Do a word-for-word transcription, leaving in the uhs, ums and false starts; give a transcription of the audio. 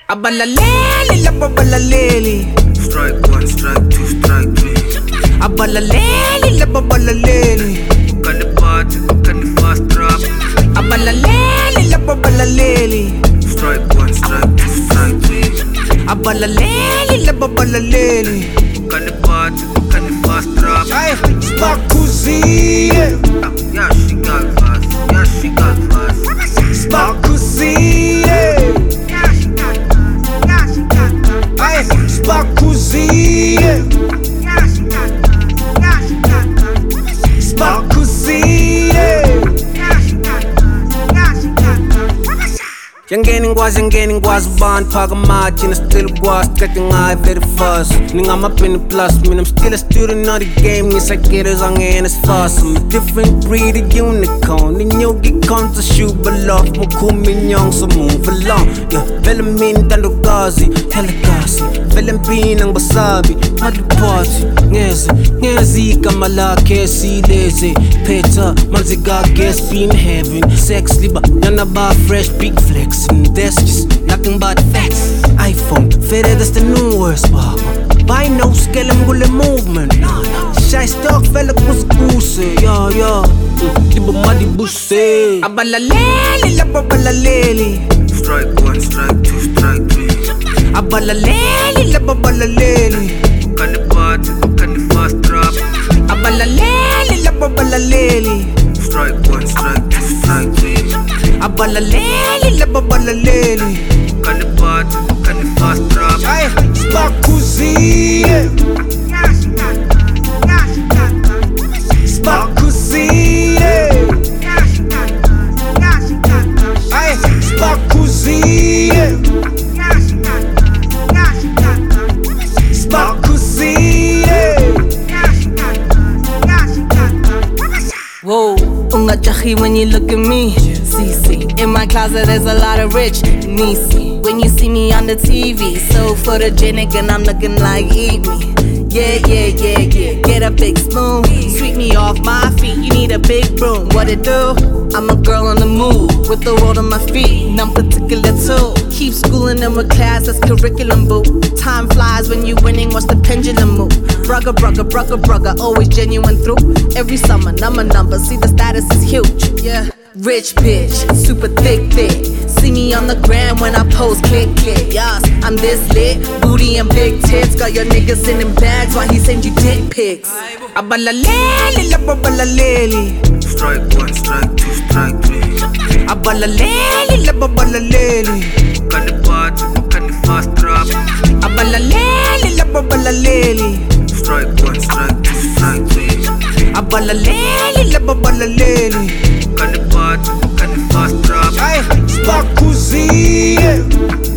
Abalaleli, lababalaleli. Strike one, strike two, strike three. Abalaleli, lababalaleli. Can the party, can the fast drop? Abalaleli, lababalaleli. Strike one, strike two, strike three. Abalaleli, lababalaleli. Can the party, can the fast drop? Ay, Spakuzi. Yeah, she got fast. Yeah, she got fast. Spakuzi. Yeah, she got fast. Yeah, she got fast. Ay, Spakuzi. Yeah, she got fast. Yeah, she got fast. Spakuzi. Yeah, she got fast. Yeah, she got fast. Yangeni ngwazi yangeni ngwazi abantu phaka amathi na still ukwazi qede ngayo very fast Ningama-twenty plus mina I'm still a student of the game Ngisageders angena as fast I'm a different breed of unicorn Ninyogi counter shoot below Mukhumi nyong so move along Yeah, vele mina ntandokazi Helakazi Vele mpina ngibasabi Madly party Ngeze, ngeze igama lakhe sileze Phetha manzi ka-gas beam heaven Sex liba yana ba fresh big flex And that's just nothing but facts iPhone, fede that's the new worst baba Buy no scale mgule movement Shy stock fella kusikuse Yeah, yeah Liba madi buse Abalaleli, lababalaleli Strike one, strike two, strike three. Abalaleli, lababalaleli Can the party, can the fast drop? Abalaleli, lababalaleli Strike one, strike two, strike three. Abalaleli, lababalaleli Can the party, can the fast drop? Ay, Spakuzi. Yeah, she got fast. Yeah, she got fast. Spakuzi. Yeah, she got fast. Yeah, she got fast. Ay, Spakuzi. Yeah, she got fast. Yeah, she got fast. Spakuzi. Yeah, she got fast. Yeah, she got fast. Whoa, ungajahi when you look at me. C C. In my closet there's a lot of rich Nisi. When you see me on the T V, so photogenic and I'm looking like eat me. Yeah, yeah, yeah, yeah. Get a big spoon, sweep me off my feet. You need a big broom. What it do? I'm a girl on the move with the world on my feet. And I'm particular too. Keep schooling them with class, that's curriculum boo. Time flies when you winning, watch the pendulum move. Brugga, brugga, brugga, brugga, always genuine through. Every summer, number, number, see the status is huge. Yeah. Rich bitch, super thick, thick. See me on the gram when I post, click, click. Yes, I'm this lit, booty and big tits. Got your niggas sending bags while he send you dick pics. Abalaleli, lababalaleli Strike one, strike two, strike three. Abalaleli, lababalaleli Can the party, can the fast drop? Abalaleli, lababalaleli Strike one, strike two, strike three. Abalaleli, lababalaleli Can the party, can the fast drop? Ay, Spakuzi.